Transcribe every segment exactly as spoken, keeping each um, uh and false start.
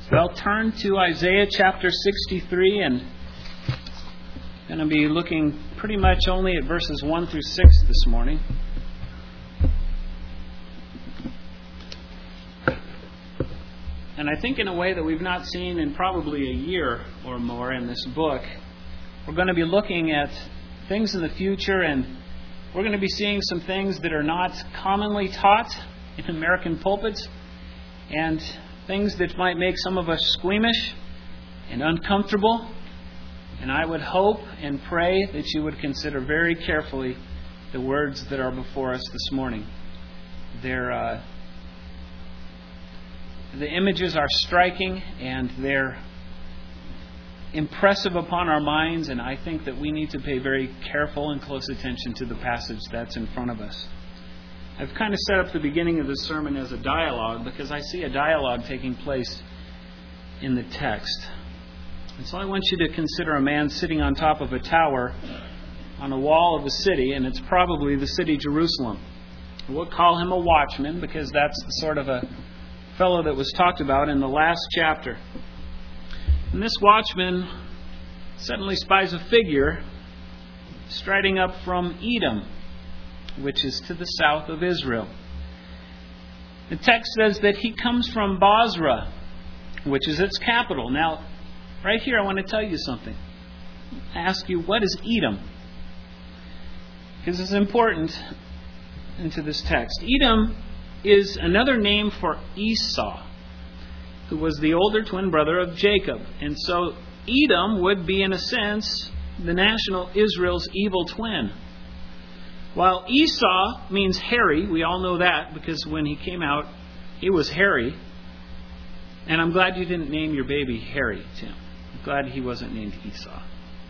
Well, turn to Isaiah chapter sixty-three, and I'm going to be looking pretty much only at verses one through six this morning. And I think in a way that we've not seen in probably a year or more in this book, we're going to be looking at things in the future, and we're going to be seeing some things that are not commonly taught in American pulpits, and things that might make some of us squeamish and uncomfortable. And I would hope and pray that you would consider very carefully the words that are before us this morning. They're, uh, the images are striking, and they're impressive upon our minds, and I think that we need to pay very careful and close attention to the passage that's in front of us. I've kind of set up the beginning of this sermon as a dialogue because I see a dialogue taking place in the text. And so I want you to consider a man sitting on top of a tower on a wall of a city, and it's probably the city Jerusalem. We'll call him a watchman because that's the sort of a fellow that was talked about in the last chapter. And this watchman suddenly spies a figure striding up from Edom, which is to the south of Israel. The text says that he comes from Bozrah, which is its capital. Now, right here I want to tell you something. I ask you, what is Edom? Because it's important into this text. Edom is another name for Esau, who was the older twin brother of Jacob. And so Edom would be, in a sense, the national Israel's evil twin. While Esau means hairy, we all know that because when he came out, he was hairy. And I'm glad you didn't name your baby Harry, Tim. I'm glad he wasn't named Esau.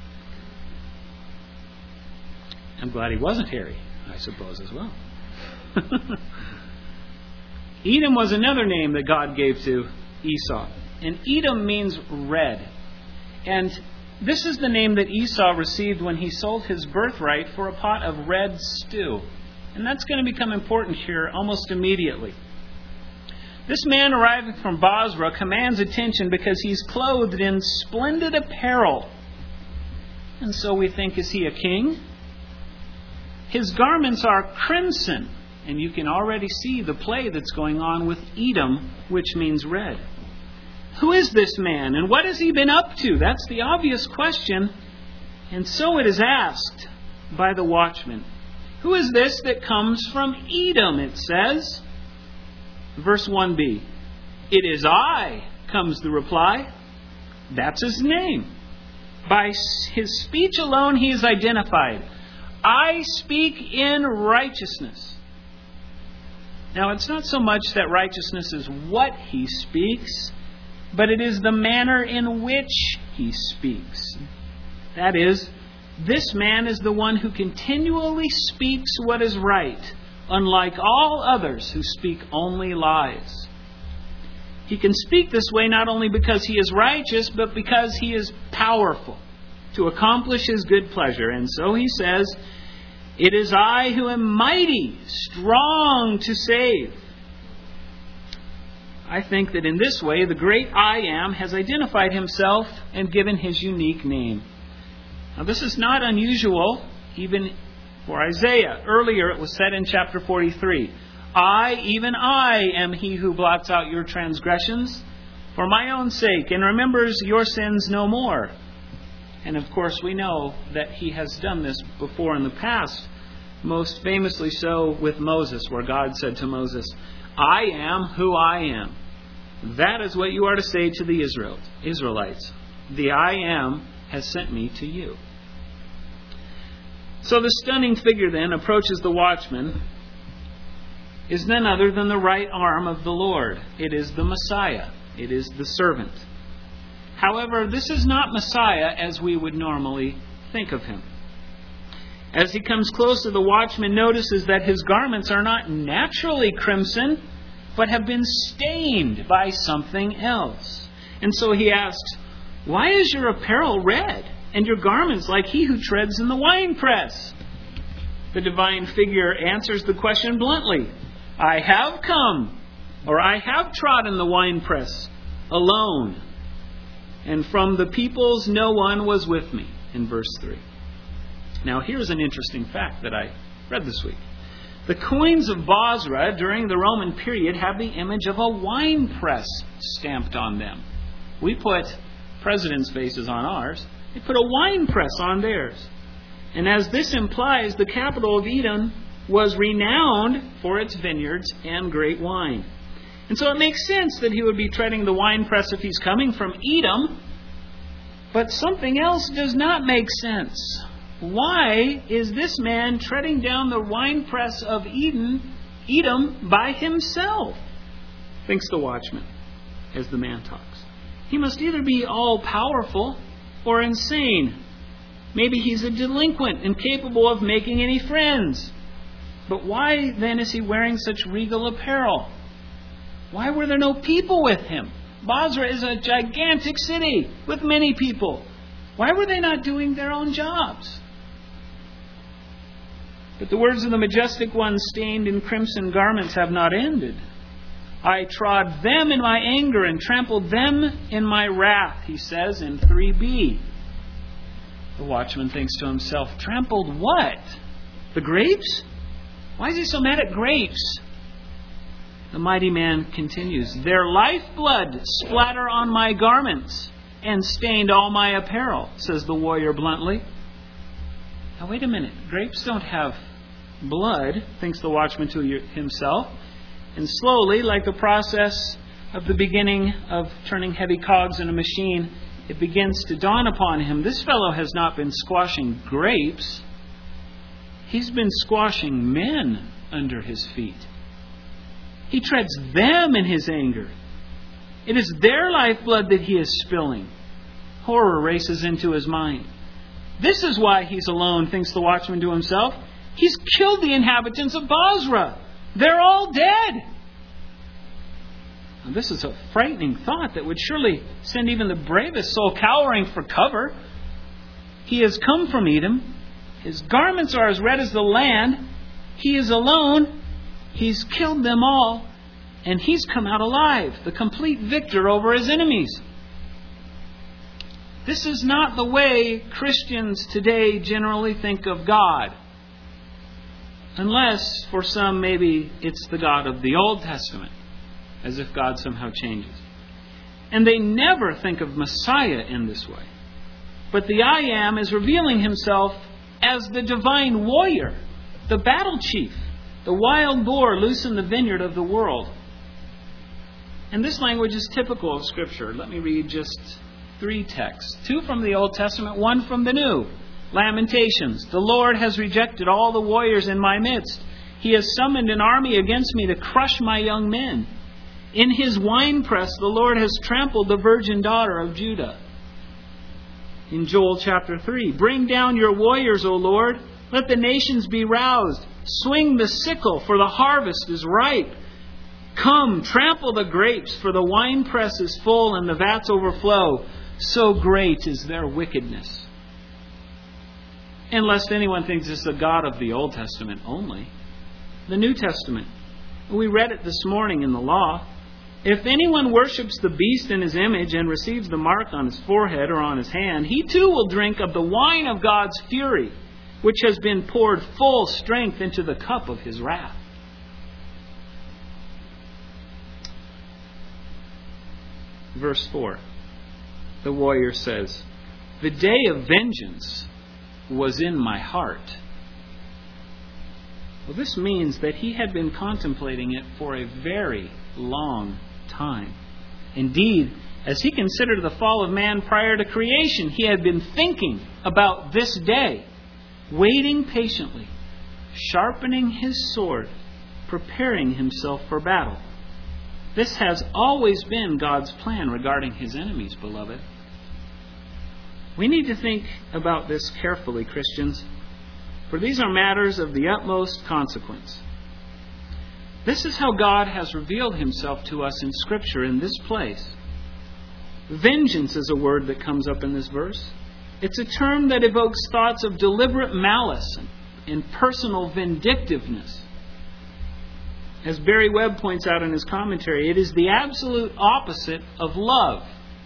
I'm glad he wasn't hairy, I suppose, as well. Edom was another name that God gave to Esau. And Edom means red. And this is the name that Esau received when he sold his birthright for a pot of red stew. And that's going to become important here almost immediately. This man arriving from Bozrah commands attention because he's clothed in splendid apparel. And so we think, is he a king? His garments are crimson. And you can already see the play that's going on with Edom, which means red. Who is this man, and what has he been up to? That's the obvious question. And so it is asked by the watchman. Who is this that comes from Edom, it says? Verse one b. It is I, comes the reply. That's his name. By his speech alone he is identified. I speak in righteousness. Now, it's not so much that righteousness is what he speaks, but it is the manner in which he speaks. That is, this man is the one who continually speaks what is right, unlike all others who speak only lies. He can speak this way not only because he is righteous, but because he is powerful to accomplish his good pleasure. And so he says, it is I who am mighty, strong to save. I think that in this way, the great I Am has identified himself and given his unique name. Now, this is not unusual, even for Isaiah. Earlier it was said in chapter forty-three, I, even I, am he who blots out your transgressions for my own sake and remembers your sins no more. And of course we know that he has done this before in the past, most famously so with Moses, where God said to Moses, I am who I am. That is what you are to say to the Israel, Israelites. The I am has sent me to you. So the stunning figure then approaches the watchman, is none other than the right arm of the Lord. It is the Messiah. It is the servant. However, this is not Messiah as we would normally think of him. As he comes close to the watchman, notices that his garments are not naturally crimson, but have been stained by something else. And so he asks, why is your apparel red, and your garments like he who treads in the winepress? The divine figure answers the question bluntly. I have come, or I have trodden the winepress, alone, and from the peoples no one was with me, in verse three. Now here's an interesting fact that I read this week. The coins of Bozrah during the Roman period have the image of a wine press stamped on them. We put presidents' faces on ours. They put a wine press on theirs. And as this implies, the capital of Edom was renowned for its vineyards and great wine. And so it makes sense that he would be treading the winepress if he's coming from Edom. But something else does not make sense. Why is this man treading down the winepress of Edom, Edom by himself? Thinks the watchman as the man talks. He must either be all-powerful or insane. Maybe he's a delinquent, incapable of making any friends. But why then is he wearing such regal apparel? Why were there no people with him? Bozrah is a gigantic city with many people. Why were they not doing their own jobs? But the words of the majestic one stained in crimson garments have not ended. I trod them in my anger and trampled them in my wrath, he says in three b. The watchman thinks to himself, trampled what? The grapes? Why is he so mad at grapes? The mighty man continues, their lifeblood splatter on my garments and stained all my apparel, says the warrior bluntly. Now wait a minute, grapes don't have blood, thinks the watchman to himself. And slowly, like the process of the beginning of turning heavy cogs in a machine, it begins to dawn upon him, this fellow has not been squashing grapes. He's been squashing men under his feet. He treads them in his anger. It is their lifeblood that he is spilling. Horror races into his mind. This is why he's alone, thinks the watchman to himself. He's killed the inhabitants of Bozrah. They're all dead. Now, this is a frightening thought that would surely send even the bravest soul cowering for cover. He has come from Edom. His garments are as red as the land. He is alone. He's killed them all. And he's come out alive, the complete victor over his enemies. This is not the way Christians today generally think of God. Unless, for some, maybe it's the God of the Old Testament, as if God somehow changes. And they never think of Messiah in this way. But the I Am is revealing himself as the divine warrior, the battle chief, the wild boar loose in the vineyard of the world. And this language is typical of Scripture. Let me read just three texts. Two from the Old Testament, one from the New. Lamentations. The Lord has rejected all the warriors in my midst. He has summoned an army against me to crush my young men. In his winepress the Lord has trampled the virgin daughter of Judah. In Joel chapter three, bring down your warriors, O Lord. Let the nations be roused. Swing the sickle, for the harvest is ripe. Come, trample the grapes, for the winepress is full and the vats overflow. So great is their wickedness. And lest anyone thinks it's the God of the Old Testament only, the New Testament. We read it this morning in the law. If anyone worships the beast in his image and receives the mark on his forehead or on his hand, he too will drink of the wine of God's fury, which has been poured full strength into the cup of his wrath. Verse four. The warrior says, the day of vengeance was in my heart. Well, this means that he had been contemplating it for a very long time. Indeed, as he considered the fall of man prior to creation, he had been thinking about this day, waiting patiently, sharpening his sword, preparing himself for battle. This has always been God's plan regarding his enemies, beloved. We need to think about this carefully, Christians, for these are matters of the utmost consequence. This is how God has revealed himself to us in Scripture in this place. Vengeance is a word that comes up in this verse. It's a term that evokes thoughts of deliberate malice and personal vindictiveness. As Barry Webb points out in his commentary, it is the absolute opposite of love.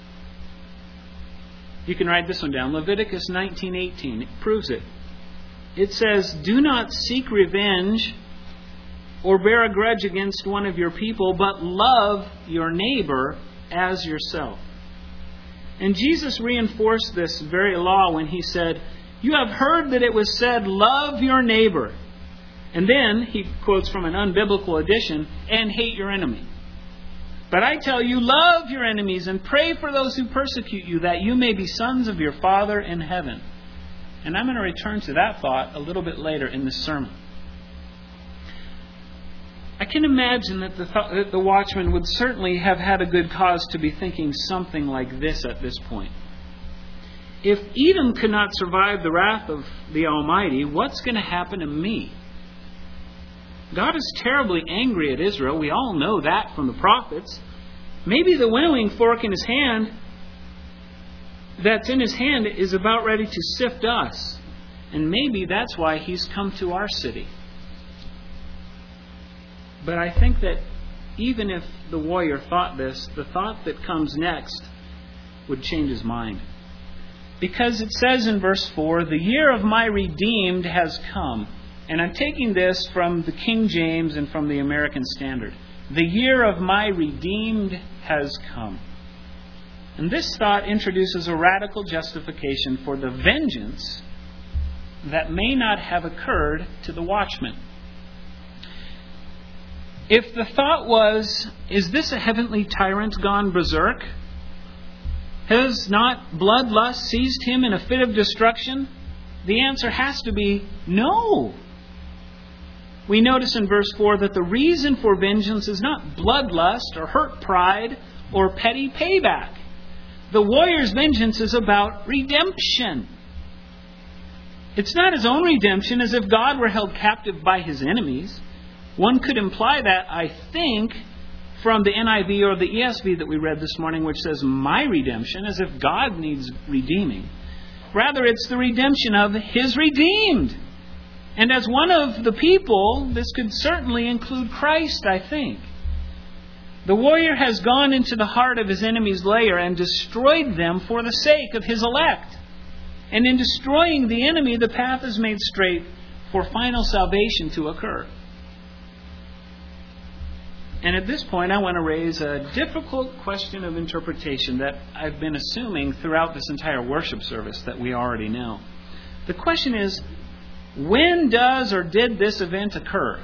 You can write this one down. Leviticus nineteen eighteen. It proves it. It says, "Do not seek revenge or bear a grudge against one of your people, but love your neighbor as yourself." And Jesus reinforced this very law when He said, "You have heard that it was said, 'Love your neighbor.'" And then, he quotes from an unbiblical edition, "and hate your enemy. But I tell you, love your enemies and pray for those who persecute you, that you may be sons of your Father in heaven." And I'm going to return to that thought a little bit later in this sermon. I can imagine that the, th- that the watchman would certainly have had a good cause to be thinking something like this at this point. If Edom could not survive the wrath of the Almighty, what's going to happen to me? God is terribly angry at Israel. We all know that from the prophets. Maybe the winnowing fork in His hand, that's in His hand, is about ready to sift us. And maybe that's why He's come to our city. But I think that even if the warrior thought this, the thought that comes next would change his mind. Because it says in verse four, "The year of my redeemed has come." And I'm taking this from the King James and from the American Standard. "The year of my redeemed has come." And this thought introduces a radical justification for the vengeance that may not have occurred to the watchman. If the thought was, is this a heavenly tyrant gone berserk? Has not bloodlust seized him in a fit of destruction? The answer has to be no. We notice in verse four that the reason for vengeance is not bloodlust or hurt pride or petty payback. The warrior's vengeance is about redemption. It's not his own redemption, as if God were held captive by His enemies. One could imply that, I think, from the N I V or the E S V that we read this morning, which says "my redemption," as if God needs redeeming. Rather, it's the redemption of His redeemed. And as one of the people, this could certainly include Christ, I think. The warrior has gone into the heart of his enemy's lair and destroyed them for the sake of His elect. And in destroying the enemy, the path is made straight for final salvation to occur. And at this point, I want to raise a difficult question of interpretation that I've been assuming throughout this entire worship service that we already know. The question is, when does or did this event occur?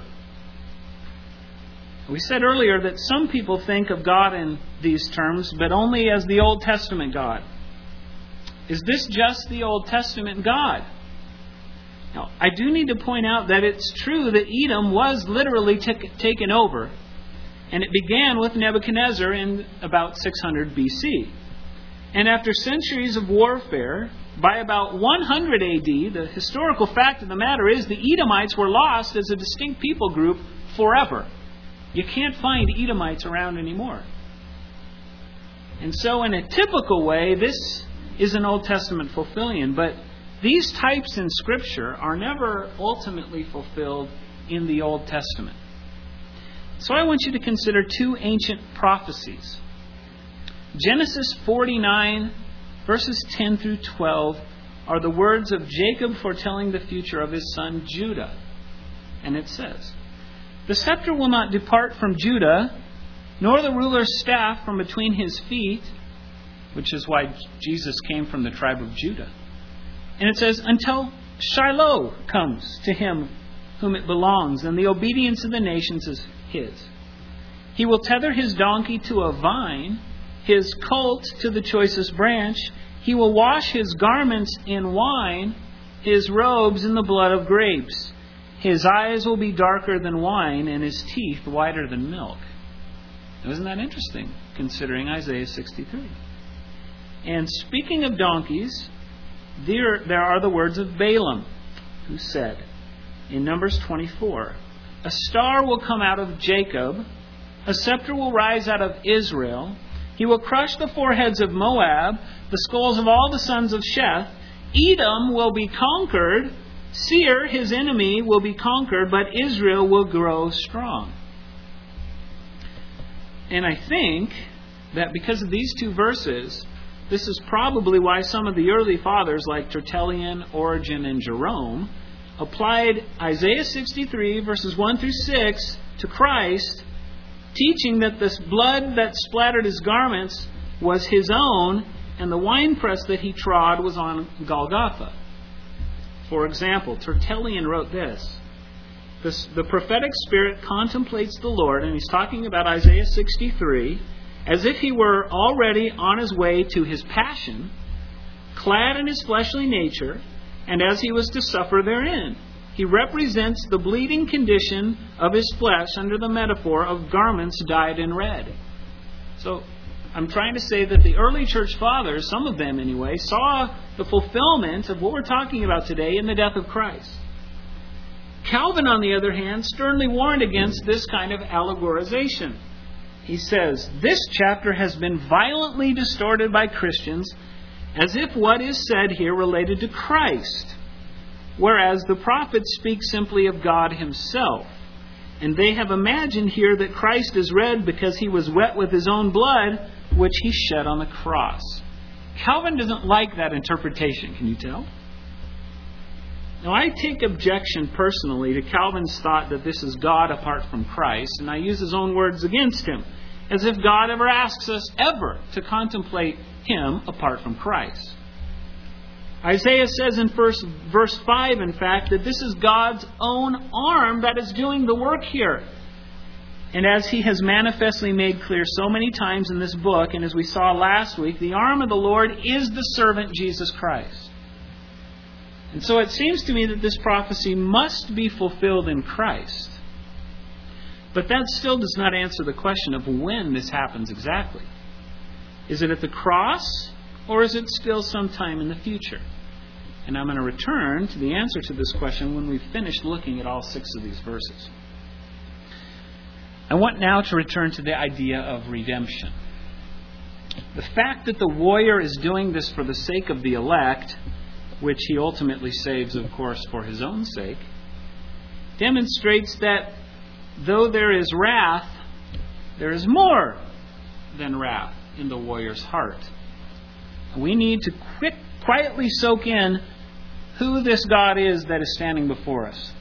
We said earlier that some people think of God in these terms, but only as the Old Testament God. Is this just the Old Testament God? Now, I do need to point out that it's true that Edom was literally t- taken over. And it began with Nebuchadnezzar in about six hundred B C. And after centuries of warfare, by about one hundred A D, the historical fact of the matter is the Edomites were lost as a distinct people group forever. You can't find Edomites around anymore. And so in a typical way, this is an Old Testament fulfilling. But these types in Scripture are never ultimately fulfilled in the Old Testament. So I want you to consider two ancient prophecies. Genesis forty-nine, verses ten through twelve, are the words of Jacob foretelling the future of his son Judah. And it says, "The scepter will not depart from Judah, nor the ruler's staff from between his feet," which is why Jesus came from the tribe of Judah. And it says, "until Shiloh comes to him whom it belongs, and the obedience of the nations is his. He will tether his donkey to a vine, his colt to the choicest branch. He will wash his garments in wine, his robes in the blood of grapes. His eyes will be darker than wine, and his teeth whiter than milk." Now, isn't that interesting, considering Isaiah sixty-three? And speaking of donkeys, there, there are the words of Balaam, who said in Numbers twenty-four, "A star will come out of Jacob, a scepter will rise out of Israel. He will crush the foreheads of Moab, the skulls of all the sons of Sheth. Edom will be conquered, Seir, his enemy, will be conquered, but Israel will grow strong." And I think that because of these two verses, this is probably why some of the early fathers like Tertullian, Origen, and Jerome applied Isaiah sixty-three, verses one through six, to Christ, teaching that this blood that splattered his garments was his own, and the winepress that he trod was on Golgotha. For example, Tertullian wrote this: This, the prophetic spirit contemplates the Lord, and he's talking about Isaiah sixty-three, as if he were already on his way to his passion, clad in his fleshly nature, and as he was to suffer therein. He represents the bleeding condition of his flesh under the metaphor of garments dyed in red. So, I'm trying to say that the early church fathers, some of them anyway, saw the fulfillment of what we're talking about today in the death of Christ. Calvin, on the other hand, sternly warned against this kind of allegorization. He says, "This chapter has been violently distorted by Christians as if what is said here related to Christ, whereas the prophets speak simply of God himself. And they have imagined here that Christ is red because he was wet with his own blood, which he shed on the cross." Calvin doesn't like that interpretation, can you tell? Now, I take objection personally to Calvin's thought that this is God apart from Christ, and I use his own words against him, as if God ever asks us ever to contemplate him apart from Christ. Isaiah says in verse, verse five, in fact, that this is God's own arm that is doing the work here. And as he has manifestly made clear so many times in this book, and as we saw last week, the arm of the Lord is the servant Jesus Christ. And so it seems to me that this prophecy must be fulfilled in Christ. But that still does not answer the question of when this happens exactly. Is it at the cross, or is it still sometime in the future? And I'm going to return to the answer to this question when we've finished looking at all six of these verses. I want now to return to the idea of redemption. The fact that the warrior is doing this for the sake of the elect, which he ultimately saves, of course, for his own sake, demonstrates that though there is wrath, there is more than wrath in the warrior's heart. We need to quick, quietly soak in who this God is that is standing before us.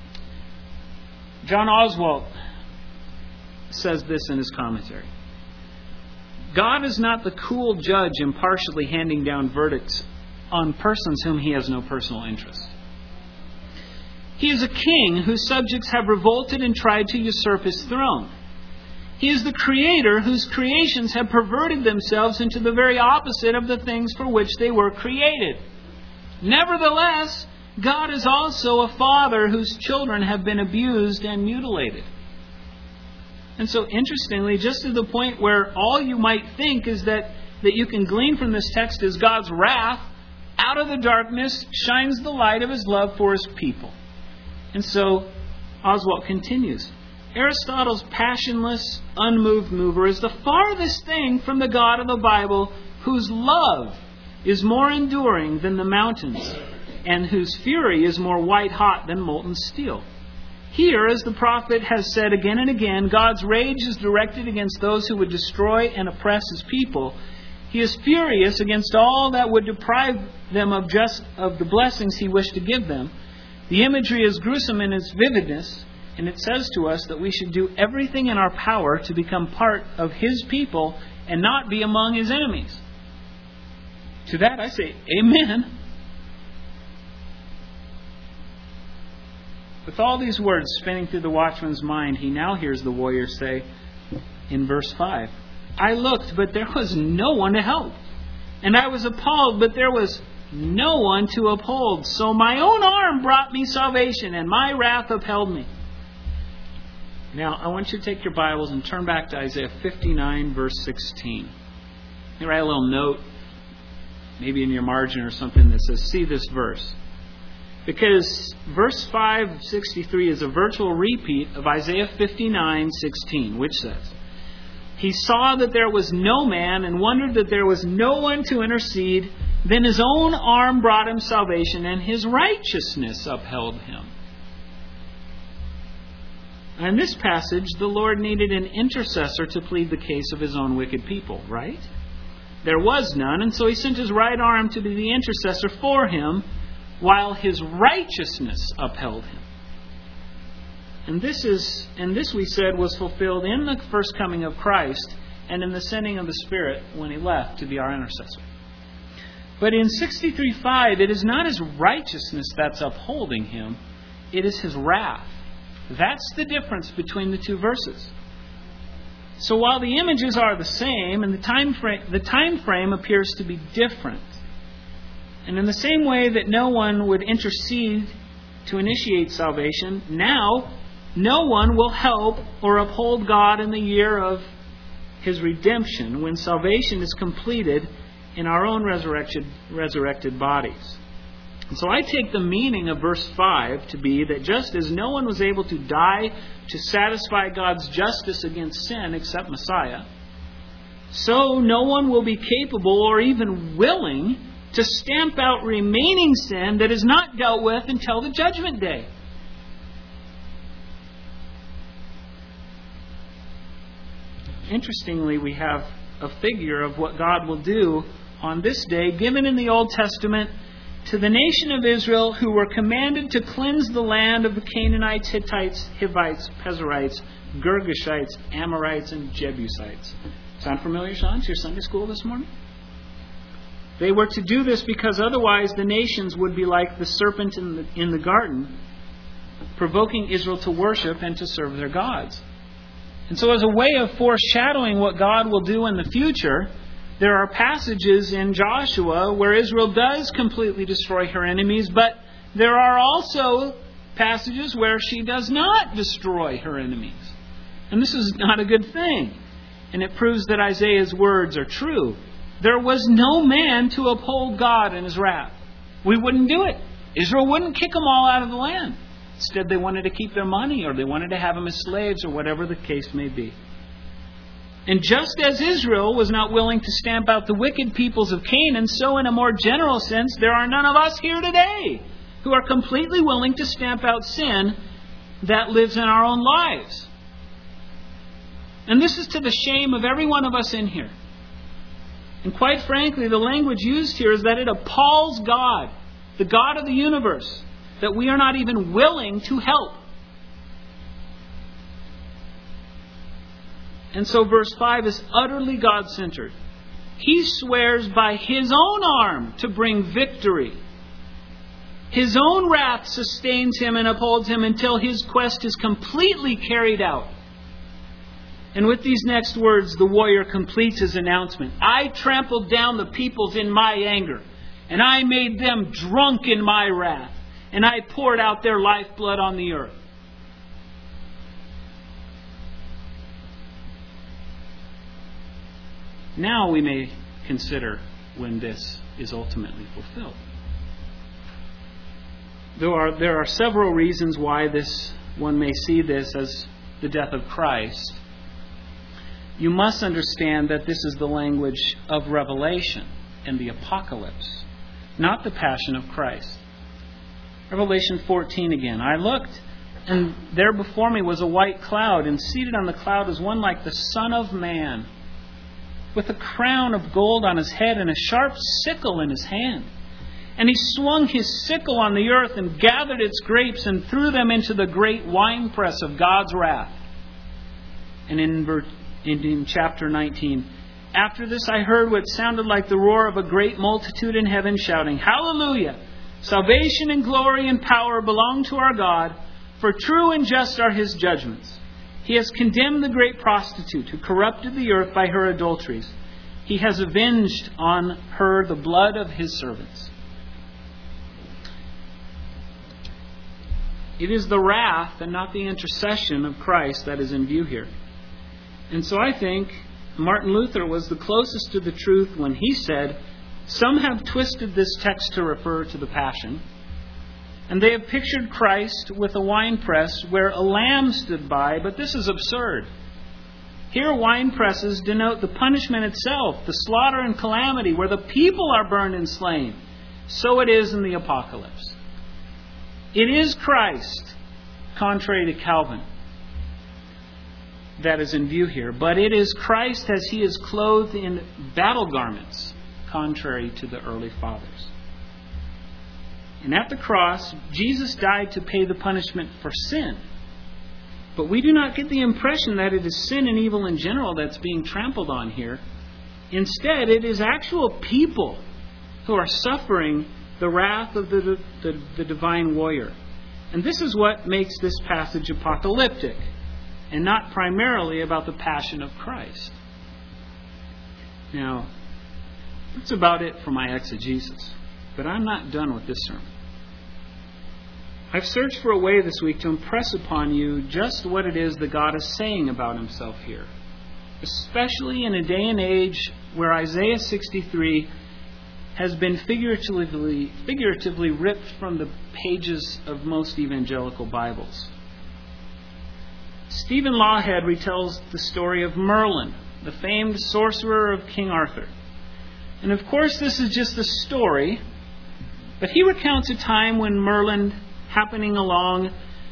John Oswalt says this in his commentary: God is not the cool judge impartially handing down verdicts on persons whom he has no personal interest. He is a king whose subjects have revolted and tried to usurp his throne. He is the creator whose creations have perverted themselves into the very opposite of the things for which they were created. Nevertheless, God is also a father whose children have been abused and mutilated. And so, interestingly, just to the point where all you might think is that, that you can glean from this text is God's wrath, out of the darkness shines the light of his love for his people. And so, Oswalt continues, Aristotle's passionless, unmoved mover is the farthest thing from the God of the Bible, whose love is more enduring than the mountains, and whose fury is more white-hot than molten steel. Here, as the prophet has said again and again, God's rage is directed against those who would destroy and oppress his people. He is furious against all that would deprive them of just of the blessings he wished to give them. The imagery is gruesome in its vividness, and it says to us that we should do everything in our power to become part of his people and not be among his enemies. To that I say, amen. With all these words spinning through the watchman's mind, he now hears the warrior say in verse five, I looked, but there was no one to help. And I was appalled, but there was no one to uphold. So my own arm brought me salvation, and my wrath upheld me. Now, I want you to take your Bibles and turn back to Isaiah fifty-nine, verse sixteen. You write a little note, maybe in your margin or something, that says, see this verse. Because verse five of sixty-three is a virtual repeat of Isaiah fifty-nine, sixteen, which says, He saw that there was no man and wondered that there was no one to intercede. Then his own arm brought him salvation, and his righteousness upheld him. In this passage, the Lord needed an intercessor to plead the case of his own wicked people, right? There was none, and so he sent his right arm to be the intercessor for him, while his righteousness upheld him. And this is, and this we said was fulfilled in the first coming of Christ and in the sending of the Spirit when he left to be our intercessor. But in sixty-three five, it is not his righteousness that's upholding him, it is his wrath. That's the difference between the two verses. So while the images are the same, and the time frame, the time frame appears to be different. And in the same way that no one would intercede to initiate salvation, now no one will help or uphold God in the year of his redemption when salvation is completed in our own resurrected, resurrected bodies. And so I take the meaning of verse five to be that just as no one was able to die to satisfy God's justice against sin except Messiah, so no one will be capable or even willing to stamp out remaining sin that is not dealt with until the judgment day. Interestingly, we have a figure of what God will do on this day given in the Old Testament to the nation of Israel, who were commanded to cleanse the land of the Canaanites, Hittites, Hivites, Pezerites, Girgashites, Amorites, and Jebusites. Sound familiar, Sean, to your Sunday school this morning? They were to do this because otherwise the nations would be like the serpent in the, in the garden, provoking Israel to worship and to serve their gods. And so as a way of foreshadowing what God will do in the future, there are passages in Joshua where Israel does completely destroy her enemies, but there are also passages where she does not destroy her enemies. And this is not a good thing. And it proves that Isaiah's words are true. There was no man to uphold God in his wrath. We wouldn't do it. Israel wouldn't kick them all out of the land. Instead, they wanted to keep their money, or they wanted to have them as slaves, or whatever the case may be. And just as Israel was not willing to stamp out the wicked peoples of Canaan, so in a more general sense, there are none of us here today who are completely willing to stamp out sin that lives in our own lives. And this is to the shame of every one of us in here. And quite frankly, the language used here is that it appalls God, the God of the universe, that we are not even willing to help. And so verse five is utterly God-centered. He swears by His own arm to bring victory. His own wrath sustains Him and upholds Him until His quest is completely carried out. And with these next words, the warrior completes his announcement. I trampled down the peoples in my anger, and I made them drunk in my wrath, and I poured out their lifeblood on the earth. Now we may consider when this is ultimately fulfilled. There are, there are several reasons why this one may see this as the death of Christ. You must understand that this is the language of Revelation and the Apocalypse, not the Passion of Christ. Revelation fourteen again. I looked, and there before me was a white cloud, and seated on the cloud was one like the Son of Man, with a crown of gold on his head and a sharp sickle in his hand. And he swung his sickle on the earth and gathered its grapes and threw them into the great winepress of God's wrath. And in, in, in chapter nineteen, after this I heard what sounded like the roar of a great multitude in heaven shouting, Hallelujah! Salvation and glory and power belong to our God, for true and just are His judgments. He has condemned the great prostitute who corrupted the earth by her adulteries. He has avenged on her the blood of His servants. It is the wrath and not the intercession of Christ that is in view here. And so I think Martin Luther was the closest to the truth when he said, some have twisted this text to refer to the Passion, and they have pictured Christ with a winepress where a lamb stood by, but this is absurd. Here winepresses denote the punishment itself, the slaughter and calamity, where the people are burned and slain. So it is in the Apocalypse. It is Christ, contrary to Calvin, that is in view here, but it is Christ as he is clothed in battle garments, contrary to the early fathers. And at the cross, Jesus died to pay the punishment for sin. But we do not get the impression that it is sin and evil in general that's being trampled on here. Instead, it is actual people who are suffering the wrath of the, the, the divine warrior. And this is what makes this passage apocalyptic, and not primarily about the passion of Christ. Now, that's about it for my exegesis. But I'm not done with this sermon. I've searched for a way this week to impress upon you just what it is that God is saying about himself here. Especially in a day and age where Isaiah sixty-three has been figuratively, figuratively ripped from the pages of most evangelical Bibles. Stephen Lawhead retells the story of Merlin, the famed sorcerer of King Arthur. And of course this is just a story, but he recounts a time when Merlin, happening along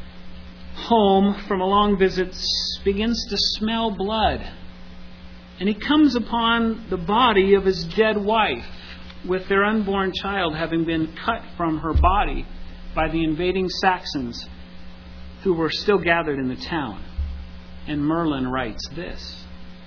home from a long visit, begins to smell blood. And he comes upon the body of his dead wife, with their unborn child having been cut from her body by the invading Saxons who were still gathered in the town. And Merlin writes this: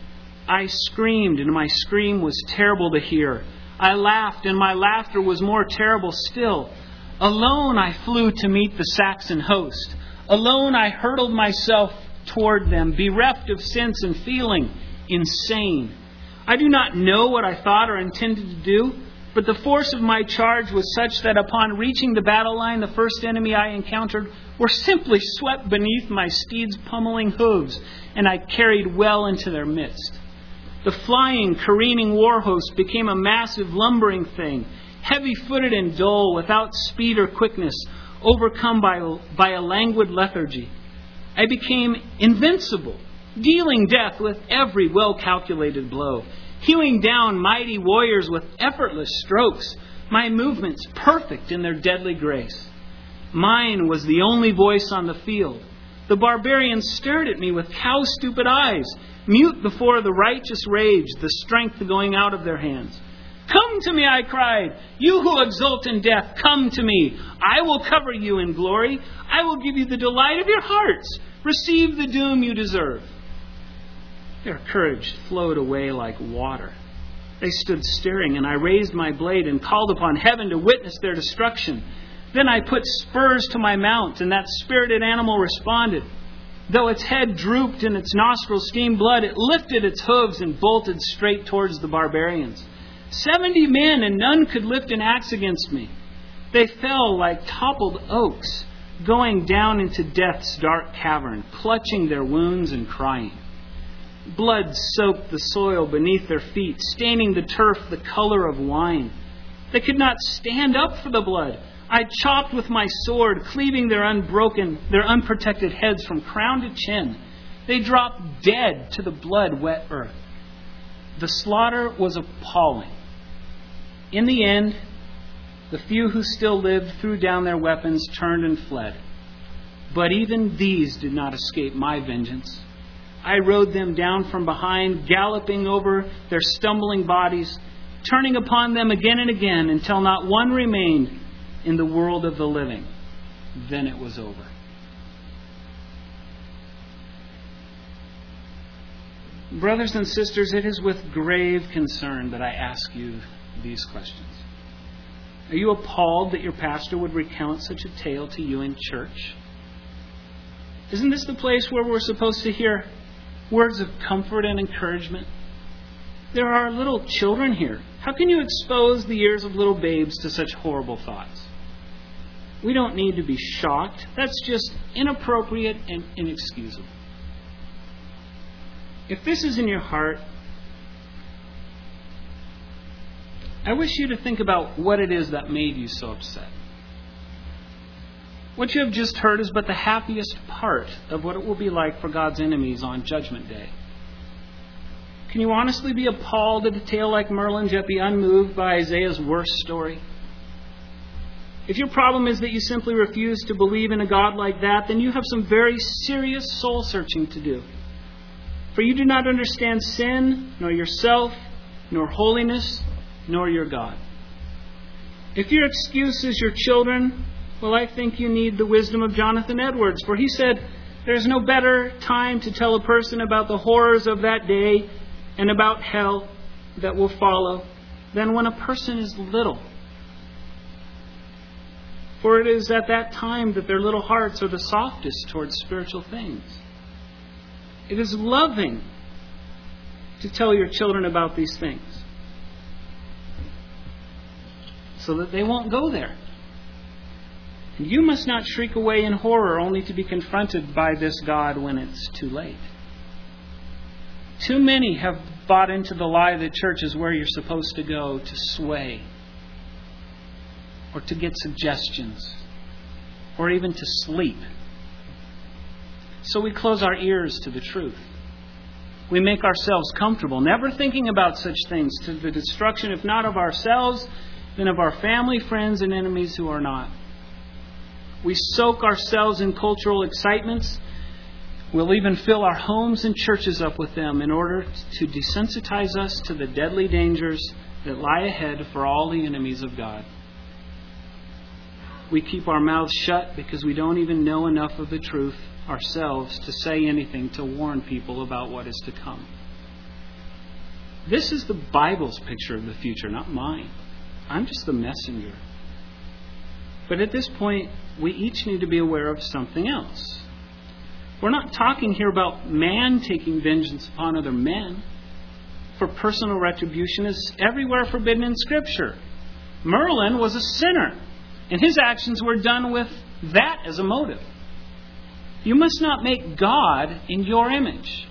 I screamed, and my scream was terrible to hear. I laughed, and my laughter was more terrible still. Alone I flew to meet the Saxon host. Alone I hurled myself toward them, bereft of sense and feeling, insane. I do not know what I thought or intended to do, but the force of my charge was such that upon reaching the battle line, the first enemy I encountered were simply swept beneath my steed's pummeling hooves, and I carried well into their midst. The flying, careening war host became a massive, lumbering thing, heavy-footed and dull, without speed or quickness, overcome by, by a languid lethargy. I became invincible, dealing death with every well-calculated blow, hewing down mighty warriors with effortless strokes, my movements perfect in their deadly grace. Mine was the only voice on the field. The barbarians stared at me with cow-stupid eyes, mute before the righteous rage, the strength going out of their hands. Come to me, I cried. You who exult in death, come to me. I will cover you in glory. I will give you the delight of your hearts. Receive the doom you deserve. Their courage flowed away like water. They stood staring, and I raised my blade and called upon heaven to witness their destruction. Then I put spurs to my mount, and that spirited animal responded. Though its head drooped and its nostrils steamed blood, it lifted its hooves and bolted straight towards the barbarians. Seventy men, and none could lift an axe against me. They fell like toppled oaks, going down into death's dark cavern, clutching their wounds and crying. Blood soaked the soil beneath their feet, staining the turf the color of wine. They could not stand up for the blood. I chopped with my sword, cleaving their unbroken, their unprotected heads from crown to chin. They dropped dead to the blood-wet earth. The slaughter was appalling. In the end, the few who still lived threw down their weapons, turned and fled. But even these did not escape my vengeance. I rode them down from behind, galloping over their stumbling bodies, turning upon them again and again until not one remained in the world of the living. Then it was over. Brothers and sisters, it is with grave concern that I ask you these questions. Are you appalled that your pastor would recount such a tale to you in church? Isn't this the place where we're supposed to hear words of comfort and encouragement? There are little children here. How can you expose the ears of little babes to such horrible thoughts? We don't need to be shocked. That's just inappropriate and inexcusable. If this is in your heart, I wish you to think about what it is that made you so upset. What you have just heard is but the happiest part of what it will be like for God's enemies on Judgment Day. Can you honestly be appalled at a tale like Merlin's, yet be unmoved by Isaiah's worst story? If your problem is that you simply refuse to believe in a God like that, then you have some very serious soul searching to do. For you do not understand sin, nor yourself, nor holiness, nor your God. If your excuse is your children, well, I think you need the wisdom of Jonathan Edwards. For he said, there is no better time to tell a person about the horrors of that day and about hell that will follow than when a person is little. For it is at that time that their little hearts are the softest towards spiritual things. It is loving to tell your children about these things so that they won't go there. And you must not shriek away in horror only to be confronted by this God when it's too late. Too many have bought into the lie that church is where you're supposed to go to sway, or to get suggestions, or even to sleep. So we close our ears to the truth. We make ourselves comfortable, never thinking about such things, to the destruction, if not of ourselves, then of our family, friends, and enemies who are not. We soak ourselves in cultural excitements. We'll even fill our homes and churches up with them in order to desensitize us to the deadly dangers that lie ahead for all the enemies of God. We keep our mouths shut because we don't even know enough of the truth ourselves to say anything to warn people about what is to come. This is the Bible's picture of the future, not mine. I'm just the messenger. But at this point, we each need to be aware of something else. We're not talking here about man taking vengeance upon other men, for personal retribution is everywhere forbidden in Scripture. Merlin was a sinner, and his actions were done with that as a motive. You must not make God in your image.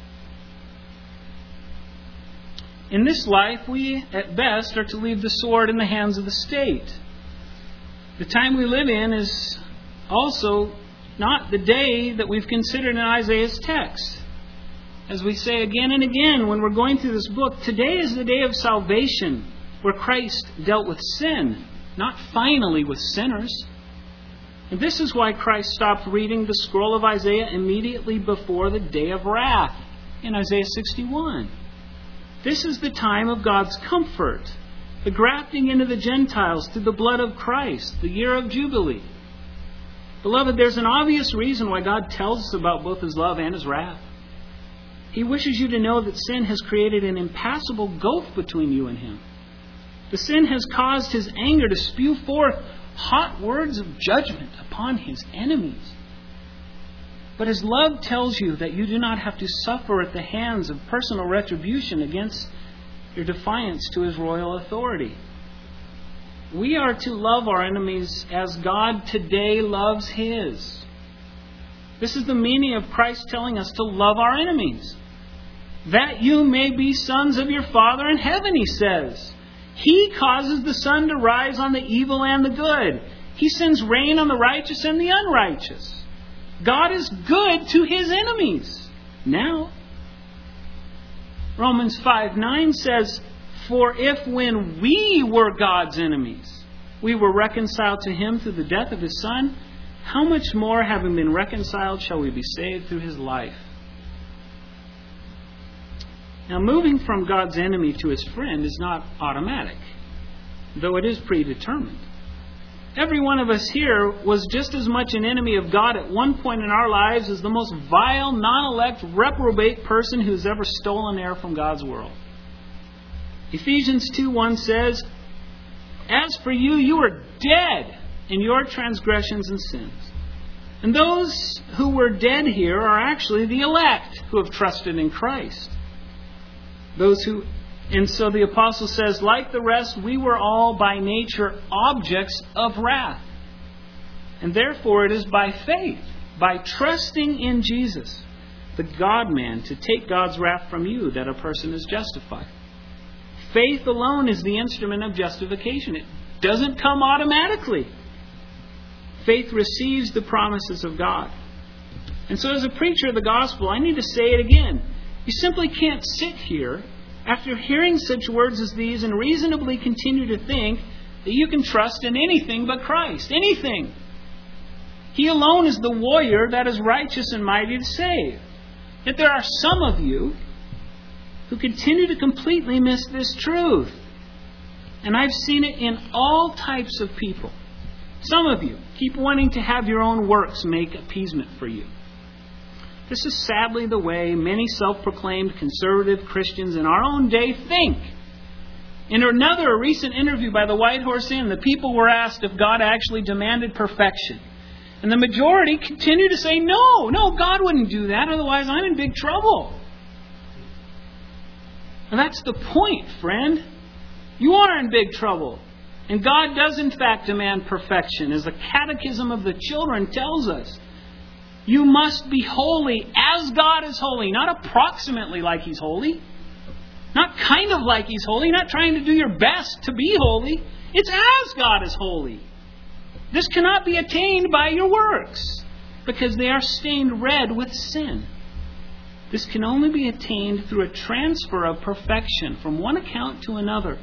In this life, we, at best, are to leave the sword in the hands of the state. The time we live in is also not the day that we've considered in Isaiah's text. As we say again and again when we're going through this book, today is the day of salvation, where Christ dealt with sin, not finally with sinners. And this is why Christ stopped reading the scroll of Isaiah immediately before the day of wrath in Isaiah sixty-one. This is the time of God's comfort, the grafting into the Gentiles through the blood of Christ, the year of Jubilee. Beloved, there's an obvious reason why God tells us about both His love and His wrath. He wishes you to know that sin has created an impassable gulf between you and Him. The sin has caused His anger to spew forth hot words of judgment upon His enemies. But His love tells you that you do not have to suffer at the hands of personal retribution against your defiance to His royal authority. We are to love our enemies as God today loves His. This is the meaning of Christ telling us to love our enemies. That you may be sons of your Father in heaven, He says. He causes the sun to rise on the evil and the good. He sends rain on the righteous and the unrighteous. God is good to His enemies. Now, Romans five nine says, for if when we were God's enemies, we were reconciled to Him through the death of His Son, how much more, having been reconciled, shall we be saved through His life? Now, moving from God's enemy to His friend is not automatic, though it is predetermined. Every one of us here was just as much an enemy of God at one point in our lives as the most vile, non-elect, reprobate person who's ever stolen air from God's world. Ephesians two one says, as for you, you are dead in your transgressions and sins. And those who were dead here are actually the elect who have trusted in Christ. Those who, and so the apostle says, like the rest, we were all by nature objects of wrath. And therefore it is by faith, by trusting in Jesus, the God-man, to take God's wrath from you, that a person is justified. Faith alone is the instrument of justification. It doesn't come automatically. Faith receives the promises of God. And so as a preacher of the gospel, I need to say it again. You simply can't sit here after hearing such words as these and reasonably continue to think that you can trust in anything but Christ. Anything. He alone is the warrior that is righteous and mighty to save. Yet there are some of you who continue to completely miss this truth. And I've seen it in all types of people. Some of you keep wanting to have your own works make appeasement for you. This is sadly the way many self-proclaimed conservative Christians in our own day think. In another a recent interview by the White Horse Inn, the people were asked if God actually demanded perfection. And the majority continue to say, no, no, God wouldn't do that, otherwise I'm in big trouble. And that's the point, friend. You are in big trouble. And God does in fact demand perfection, as the Catechism of the Children tells us. You must be holy as God is holy, not approximately like He's holy. Not kind of like He's holy, not trying to do your best to be holy. It's as God is holy. This cannot be attained by your works, because they are stained red with sin. This can only be attained through a transfer of perfection from one account to another,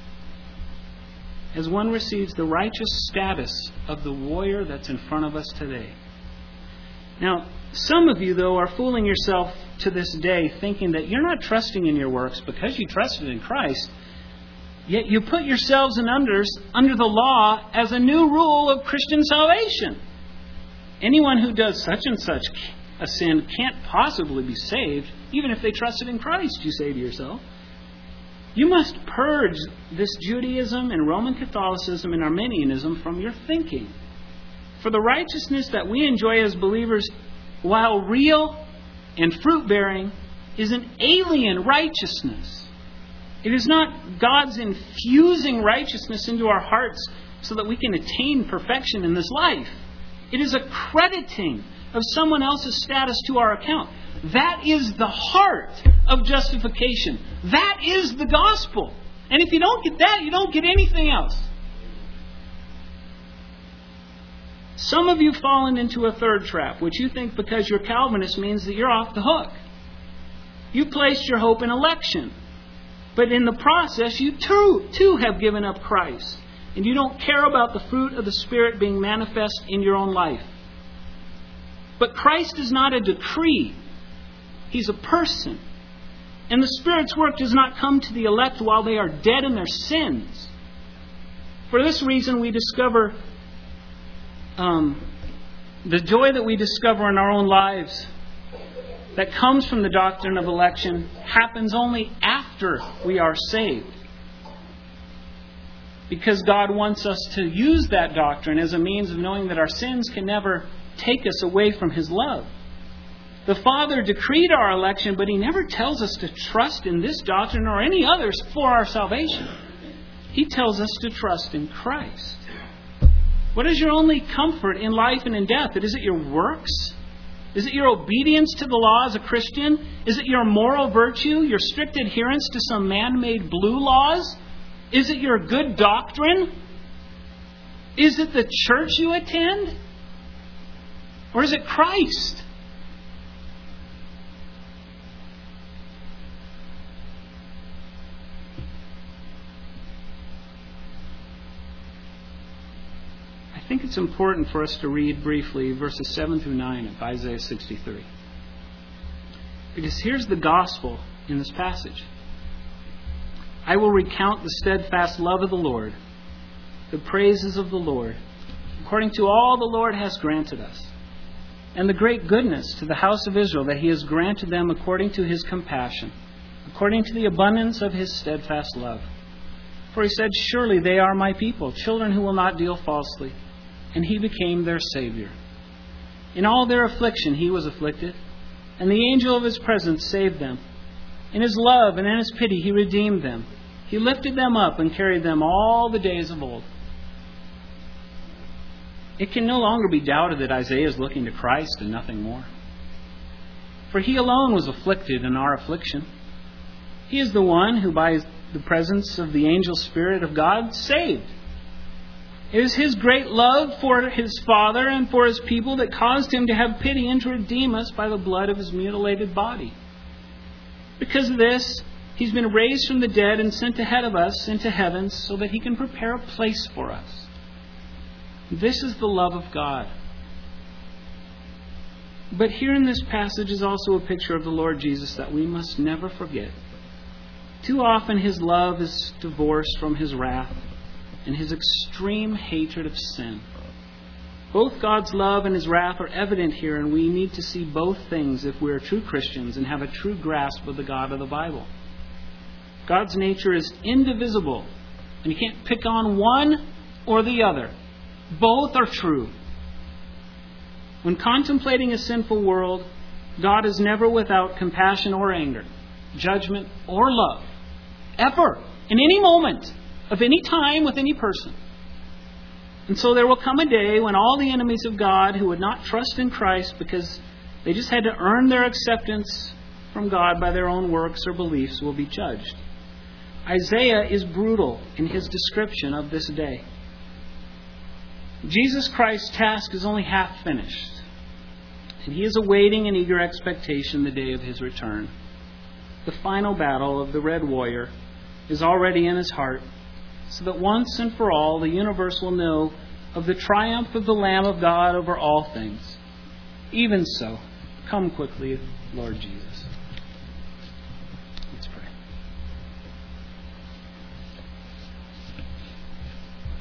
as one receives the righteous status of the warrior that's in front of us today. Now, some of you, though, are fooling yourself to this day, thinking that you're not trusting in your works because you trusted in Christ, yet you put yourselves in unders under the law as a new rule of Christian salvation. Anyone who does such and such a sin can't possibly be saved, even if they trusted in Christ, you say to yourself. You must purge this Judaism and Roman Catholicism and Arminianism from your thinking. For the righteousness that we enjoy as believers, while real and fruit-bearing, is an alien righteousness. It is not God's infusing righteousness into our hearts so that we can attain perfection in this life. It is a crediting of someone else's status to our account. That is the heart of justification. That is the gospel. And if you don't get that, you don't get anything else. Some of you have fallen into a third trap, which you think because you're Calvinist means that you're off the hook. You placed your hope in election. But in the process, you too, too have given up Christ. And you don't care about the fruit of the Spirit being manifest in your own life. But Christ is not a decree. He's a person. And the Spirit's work does not come to the elect while they are dead in their sins. For this reason, we discover um, the joy that we discover in our own lives that comes from the doctrine of election happens only after we are saved. Because God wants us to use that doctrine as a means of knowing that our sins can never take us away from His love. The Father decreed our election, but He never tells us to trust in this doctrine or any others for our salvation. He tells us to trust in Christ. What is your only comfort in life and in death? Is it your works? Is it your obedience to the law as a Christian? Is it your moral virtue, your strict adherence to some man-made blue laws? Is it your good doctrine? Is it the church you attend? Or is it Christ? I think it's important for us to read briefly verses seven through nine of Isaiah sixty-three. Because here's the gospel in this passage. I will recount the steadfast love of the Lord, the praises of the Lord, according to all the Lord has granted us, and the great goodness to the house of Israel, that He has granted them according to His compassion, according to the abundance of His steadfast love. For He said, surely they are my people, children who will not deal falsely. And He became their Savior. In all their affliction He was afflicted, and the angel of His presence saved them. In His love and in His pity He redeemed them. He lifted them up and carried them all the days of old. It can no longer be doubted that Isaiah is looking to Christ and nothing more. For He alone was afflicted in our affliction. He is the one who by the presence of the angel Spirit of God saved. It is His great love for His Father and for His people that caused Him to have pity and to redeem us by the blood of His mutilated body. Because of this, He's been raised from the dead and sent ahead of us into heaven so that He can prepare a place for us. This is the love of God. But here in this passage is also a picture of the Lord Jesus that we must never forget. Too often his love is divorced from his wrath and his extreme hatred of sin. Both God's love and his wrath are evident here, and we need to see both things if we are true Christians and have a true grasp of the God of the Bible. God's nature is indivisible, and you can't pick on one or the other. Both are true. When contemplating a sinful world, God is never without compassion or anger, judgment or love, ever, in any moment, of any time, with any person. And so there will come a day when all the enemies of God who would not trust in Christ because they just had to earn their acceptance from God by their own works or beliefs will be judged. Isaiah is brutal in his description of this day. Jesus Christ's task is only half finished, and he is awaiting in eager expectation the day of his return. The final battle of the Red Warrior is already in his heart, so that once and for all the universe will know of the triumph of the Lamb of God over all things. Even so, come quickly, Lord Jesus.